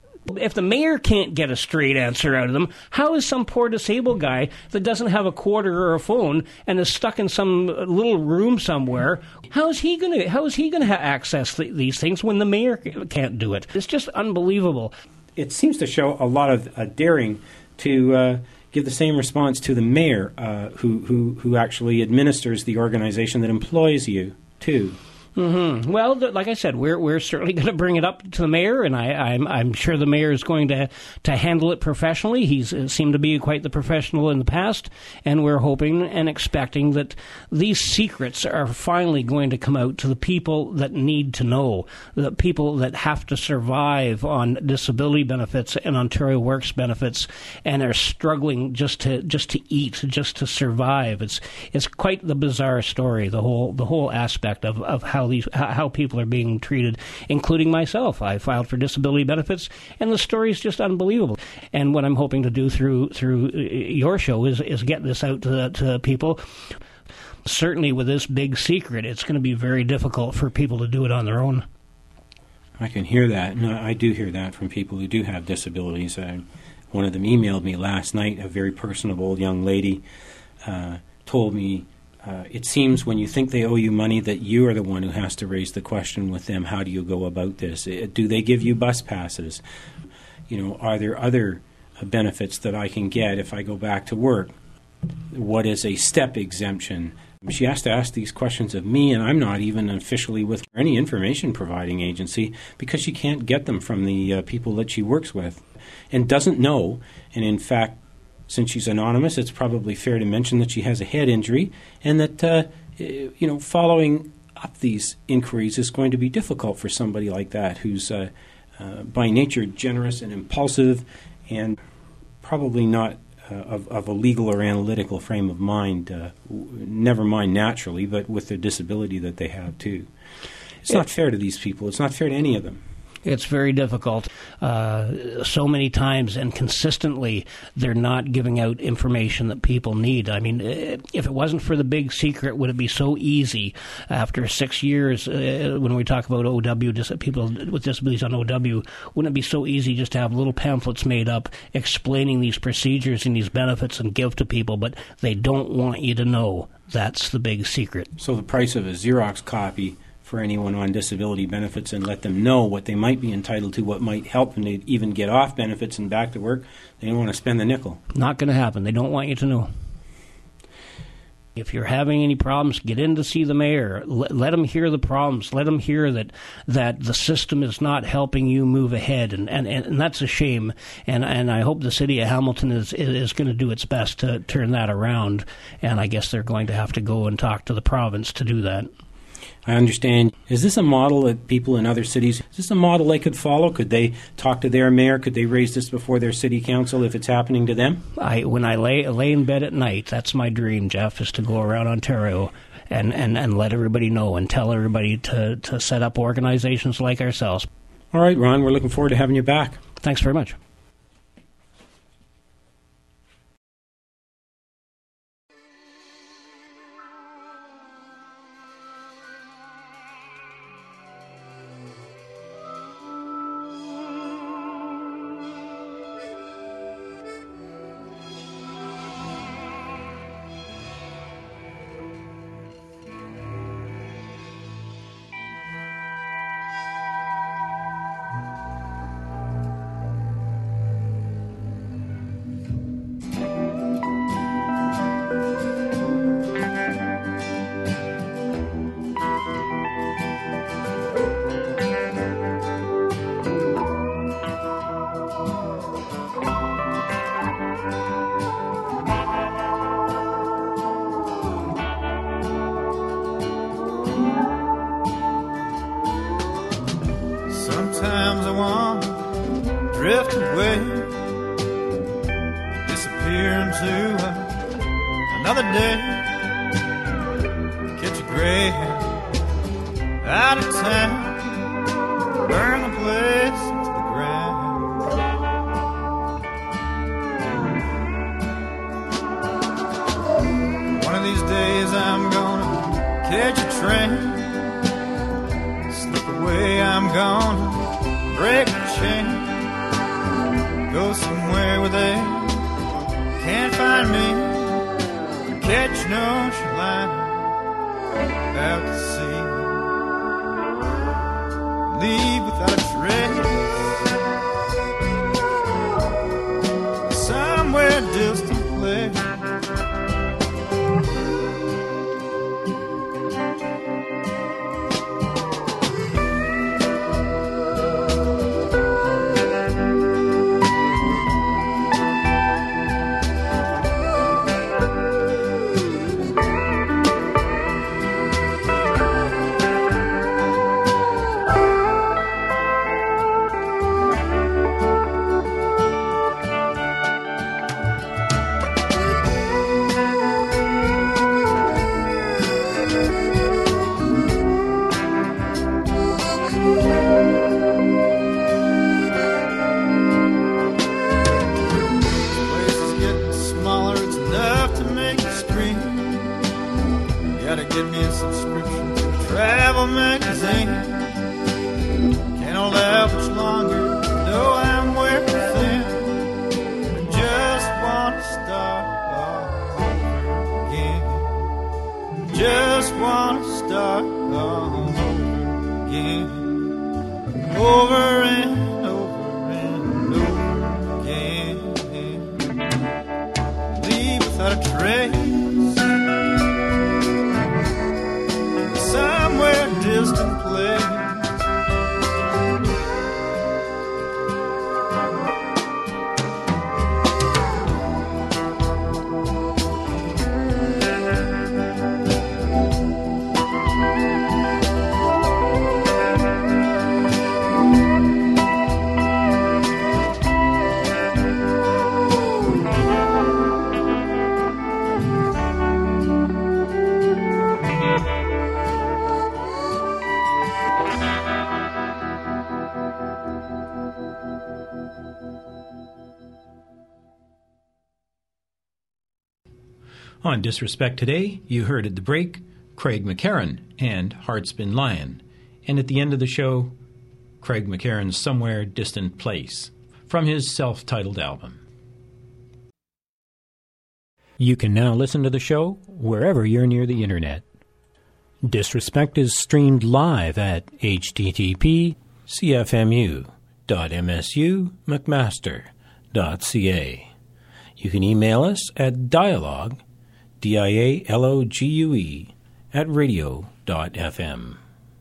Speaker 4: If the mayor can't get a straight answer out of them, how is some poor disabled guy that doesn't have a quarter or a phone and is stuck in some little room somewhere, how is he going to how is he going to access the, these things when the mayor can't do it? It's just unbelievable.
Speaker 1: It seems to show a lot of uh, daring to uh, give the same response to the mayor, uh, who, who who actually administers the organization that employs you, too.
Speaker 4: Mm-hmm. Well, th- like I said, we're we're certainly going to bring it up to the mayor, and I, I'm I'm sure the mayor is going to to handle it professionally. He's uh, seemed to be quite the professional in the past, and we're hoping and expecting that these secrets are finally going to come out to the people that need to know, the people that have to survive on disability benefits and Ontario Works benefits, and are struggling just to just to eat, just to survive. It's it's quite the bizarre story, the whole the whole aspect of of how these how people are being treated, including myself. I filed for disability benefits, and the story is just unbelievable. And what I'm hoping to do through through your show is is get this out to, to people. Certainly, with this big secret, it's going to be very difficult for people to do it on their own.
Speaker 1: I can hear that. No, I do hear that from people who do have disabilities. Uh, one of them emailed me last night. A very personable young lady uh, told me, Uh, it seems when you think they owe you money that you are the one who has to raise the question with them, how do you go about this? Uh, do they give you bus passes? You know, are there other uh, benefits that I can get if I go back to work? What is a step exemption? She has to ask these questions of me, and I'm not even officially with any information providing agency because she can't get them from the uh, people that she works with and doesn't know. And in fact, since she's anonymous, it's probably fair to mention that she has a head injury and that, uh, you know, following up these inquiries is going to be difficult for somebody like that who's uh, uh, by nature generous and impulsive and probably not uh, of, of a legal or analytical frame of mind, uh, never mind naturally, but with the disability that they have too. It's yeah. not fair to these people. It's not fair to any of them.
Speaker 4: It's very difficult. Uh, so many times and consistently, they're not giving out information that people need. I mean, if it wasn't for the big secret, would it be so easy after six years, uh, when we talk about O W, dis- people with disabilities on O W, wouldn't it be so easy just to have little pamphlets made up explaining these procedures and these benefits and give to people, but they don't want you to know. That's the big secret.
Speaker 1: So the price of a Xerox copy for anyone on disability benefits and let them know what they might be entitled to, what might help them to even get off benefits and back to work. They don't want to spend the nickel.
Speaker 4: Not going to happen. They don't want you to know. If you're having any problems, get in to see the mayor. Let, let him hear the problems. Let him hear that that the system is not helping you move ahead, and, and, and that's a shame. And and I hope the city of Hamilton is is going to do its best to turn that around. And I guess they're going to have to go and talk to the province to do that.
Speaker 1: I understand. Is this a model that people in other cities, is this a model they could follow? Could they talk to their mayor? Could they raise this before their city council if it's happening to them?
Speaker 4: I When I lay lay in bed at night, that's my dream, Jeff, is to go around Ontario and, and, and let everybody know and tell everybody to, to set up organizations like ourselves.
Speaker 1: All right, Ron, we're looking forward to having you back.
Speaker 4: Thanks very much.
Speaker 3: want to drift away, disappear into a, another day, catch a Greyhound out of town, burn the place to the ground. One of these days I'm gonna catch a train, way I'm gonna break the chain, go somewhere where they can't find me, catch no shoreline out to sea, leave without a trace, somewhere distant place.
Speaker 5: On Disrespect today, you heard at the break Craig McCarran and Heart's Been Lyin', and at the end of the show, Craig McCarran's Somewhere Distant Place, from his self-titled album.
Speaker 1: You can now listen to the show wherever you're near the internet. Disrespect is streamed live at h t t p c f m u dot m s u mcmaster dot c a. You can email us at dialogue, D I A L O G U E, at radio dot f m.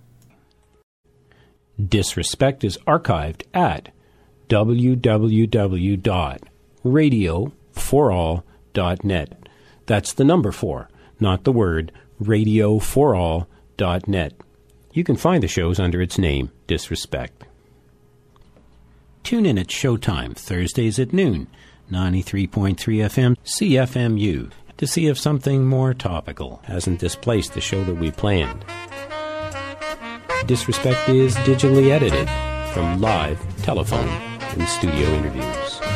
Speaker 1: Disrespect is archived at w w w dot radio for all dot net. That's the number four, not the word, radio for all dot net. You can find the shows under its name, Disrespect. Tune in at Showtime, Thursdays at noon, ninety-three point three F M C F M U, to see if something more topical hasn't displaced the show that we planned. Disrespect is digitally edited from live, telephone, and studio interviews.